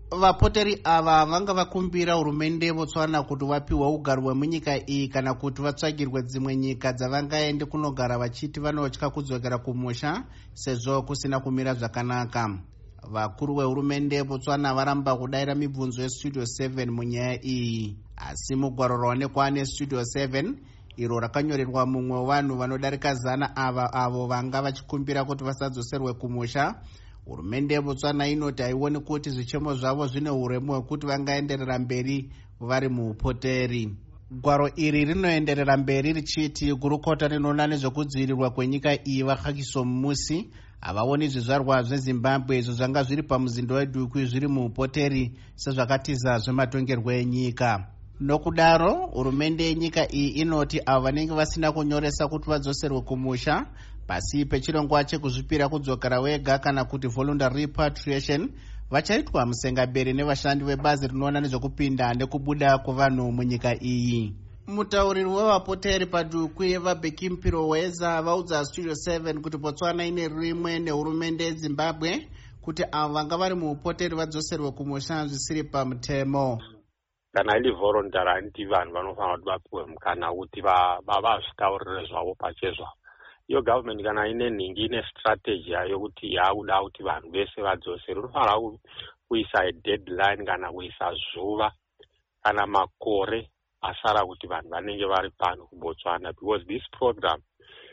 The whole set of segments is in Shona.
Vapoteri ava vanga vakumbira hurumende yeBotswana kuti vapiwe ugaro hwemunyika iyi kana kuti vatsvagirwe dzimwe nyika dzavangaende kunogara vachiti vanotya kudzokera kumusha sezvo kusina kumira zvakanaka. Vakuru vehurumende yeBotswana varamba kudayira mibvunzo yeStudio 7 munyaya iyi. Asi mugwaro rwaonekwa neStudio 7 iro rakanyorerwa mumwe wevanhu vanodarika 100 avo vanga vachikumbira kuti vasadzoserwe kumusha, hurumende yeBotswana inoti haioni kuti zvichemo zvavo zvine uremu hwekuti vangaenderera mberi vari muupoteri. Gwaro iri rinoenderera mberi richiti gurukota rinoona nezvekudzivirirwa kwenyika iyi vaKhakiso Mmusi havaoni zvizvarwa zveZimbabwe izvo zvanga zviri pamuzinda weDukwi zviri muupoteri sezvakatiza zvematongerwo enyika. Nokudaro hurumende yenyika iyi inoti avo vanenge vasina kunyoresa kuti vadzoserwe kumusha pasi pechirongwa chekuzvipira kudzokera wega kana kuti voluntary repatriation vachaitwa musengaberi nevashandi vebazi rinoona nezvekupinda nekubuda kuvanhu munyika iyi. Mutauriri wevapoteri paDukwi vaBheki Mpiro Weza vaudza Studio 7 kuti Botswana ine rimwe nehurumende yeZimbabwe kuti avo vanga vari muupoteri vadzoserwe kumusha zvisiri pamutemo. Kana ili voluntary anti vanhu vanofanira kuti vapiwe mukana kuti vazvitaurire zvavo pachezvo. Iyo government kana ine nhingi ine strategy yayo kuti yakuda kuti vanhu vese vadzosere, unofanira kuisa deadline kana kuisa zuva kana makore asara kuti vanhu vanenge vari pano kuBotswana, because this program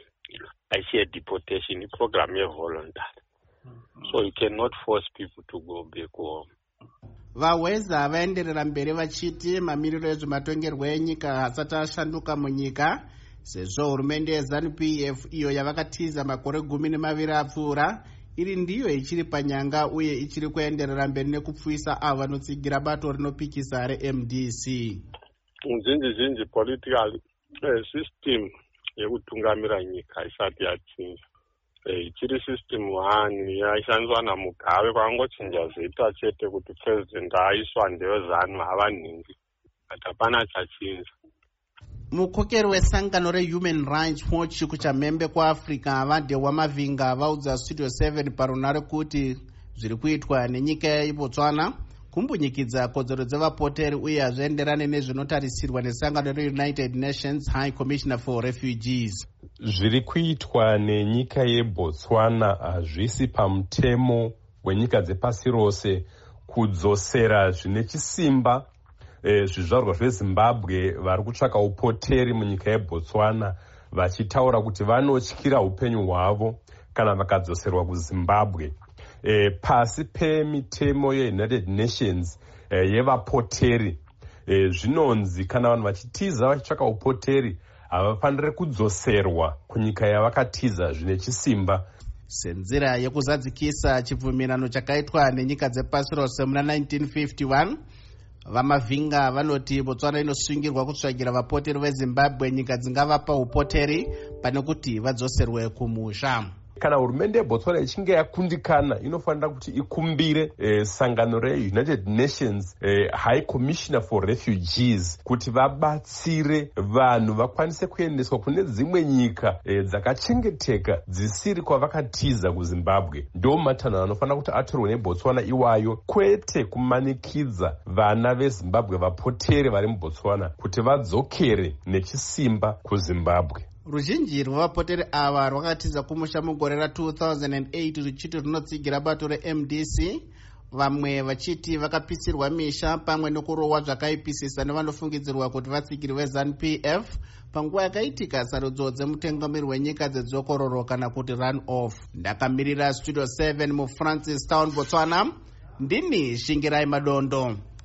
aishi deportation program yevoluntary, so you cannot force people to go back home. VaWeza vaenderera mberi vachiti mamiriro ezvematongerwo enyika hasati ashanduka munyika sezvo hurumende yeZANU-PF iyo yavakatiza makore 12 apfuura iri ndiyo ichiri panyanga uye ichiri kuenderera mberi nekupfuisa avo vanotsigira bato rinopikisa reMDC. Zhinji political system yekutungamira nyika isati yachinja. Ichiri system 1 yaishandiswa naMugabe, kwangochinja zita chete kuti president aiswa ndevezanu hava nhingi, but hapana chachinja. Mukokeri wesangano reHuman Rights Watch kuchamhembe kwaAfrica vaDehwa Mavinga vaudza Studio 7 parunare kuti zviri kuitwa nenyika yeBotswana kumbunyikidza kodzero dzevapoteri uye hazvienderane nezvinotarisirwa nesangano reUnited Nations High Commissioner for Refugees. Zviri kuitwa nenyika yeBotswana hazvisi pamutemo wenyika dzepasi rose kudzosera zvine chisimba zvizvarwa zveZimbabwe vari kutsvaka upoteri munyika yeBotswana vachitaura kuti vanotyira upenyu hwavo kana vakadzoserwa kuZimbabwe. Pasi pemitemo yeUnited Nations yevapoteri zvinonzi kana vanhu vachitiza vachitsvaka upoteri havafaniri kudzoserwa kunyika yavakatiza zvine chisimba. Senzira yekuzadzikisa chibvumirano chakaitwa nenyika dzepasi rose muna 1951, vaMavinga vanoti Botswana inosungirwa kutsvagira vapoteri veZimbabwe nyika dzingavapa upoteri pane kuti vadzoserwe kumusha. Kana hurumende yeBotswana ichinge yakundikana inofanira kuti ikumbire sangano reUnited Nations High Commissioner for Refugees kuti vabatsire vanhu vakwanise kuendeswa kune dzimwe nyika dzakachengeteka dzisiri kwavakatiza kuZimbabwe. Ndo matanho anofanira kuti atorwe neBotswana iwayo, kwete kumanikidza vana veZimbabwe vapoteri vari muBotswana kuti vadzokere nechisimba kuZimbabwe. Ruzhinji rwevapoteri ava rwakatiza kumusha mugore ra2008 ruchiti runotsigira bato reMDC, vamwe vachiti vakapisirwa misha pamwe nekurohwa zvakaipisisa nevanofungidzirwa kuti vatsigiri veZANU-PF panguva yakaitika sarudzo dzemutungamiri wenyika dzedzokororo kana kuti run off. Ndakamirira Studio 7 muFrancistown, Botswana. Ndini Shingirai Madondo.